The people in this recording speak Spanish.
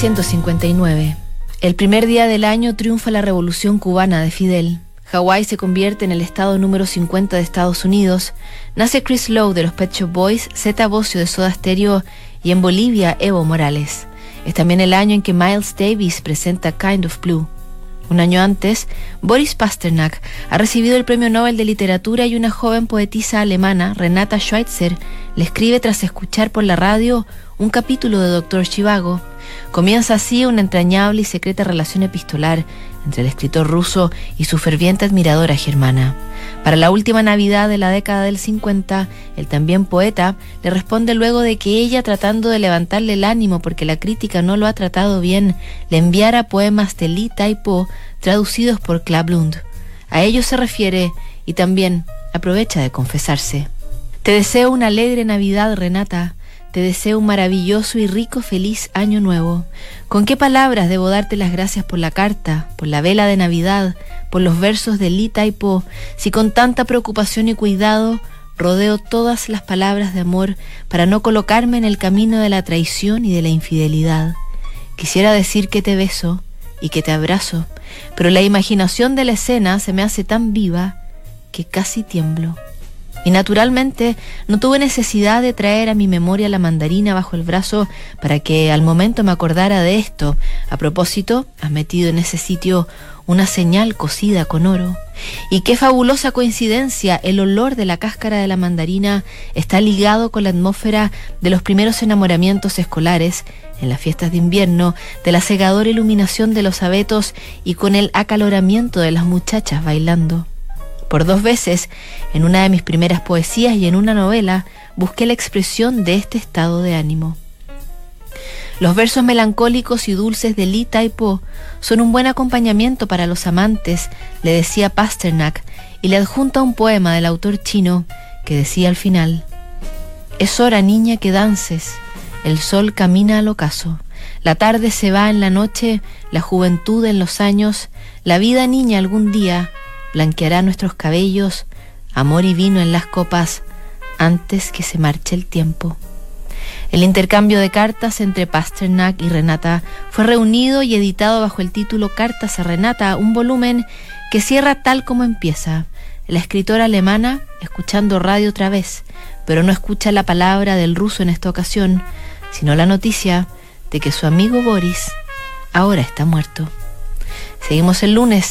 1959. El primer día del año triunfa la Revolución Cubana de Fidel. Hawái se convierte en el estado número 50 de Estados Unidos. Nace Chris Lowe de los Pet Shop Boys, Zeta Bosio de Soda Stereo y en Bolivia Evo Morales. Es también el año en que Miles Davis presenta Kind of Blue. Un año antes, Boris Pasternak ha recibido el Premio Nobel de Literatura y una joven poetisa alemana, Renata Schweitzer, le escribe tras escuchar por la radio un capítulo de Dr. Zhivago. Comienza así una entrañable y secreta relación epistolar entre el escritor ruso y su ferviente admiradora germana. Para la última Navidad de la década del 50, el también poeta le responde luego de que ella, tratando de levantarle el ánimo porque la crítica no lo ha tratado bien, le enviara poemas de Lee Tai-po traducidos por Kla Blund. A ellos se refiere y también aprovecha de confesarse. Te deseo una alegre Navidad, Renata. Te deseo un maravilloso y rico feliz año nuevo. ¿Con qué palabras debo darte las gracias por la carta, por la vela de Navidad, por los versos de Lee Tai-po, si con tanta preocupación y cuidado rodeo todas las palabras de amor para no colocarme en el camino de la traición y de la infidelidad? Quisiera decir que te beso y que te abrazo, pero la imaginación de la escena se me hace tan viva que casi tiemblo. Y naturalmente no tuve necesidad de traer a mi memoria la mandarina bajo el brazo para que al momento me acordara de esto. A propósito, has metido en ese sitio una señal cosida con oro. Y qué fabulosa coincidencia, el olor de la cáscara de la mandarina está ligado con la atmósfera de los primeros enamoramientos escolares, en las fiestas de invierno, de la cegadora iluminación de los abetos y con el acaloramiento de las muchachas bailando. Por 2 veces, en una de mis primeras poesías y en una novela, busqué la expresión de este estado de ánimo. Los versos melancólicos y dulces de Lee Tai-po son un buen acompañamiento para los amantes, le decía Pasternak, y le adjunta un poema del autor chino que decía al final: es hora, niña, que dances, el sol camina al ocaso, la tarde se va en la noche, la juventud en los años, la vida, niña, algún día blanqueará nuestros cabellos, amor y vino en las copas, antes que se marche el tiempo. El intercambio de cartas entre Pasternak y Renata fue reunido y editado bajo el título Cartas a Renata, un volumen que cierra tal como empieza. La escritora alemana, escuchando radio otra vez, pero no escucha la palabra del ruso en esta ocasión, sino la noticia de que su amigo Boris ahora está muerto. Seguimos el lunes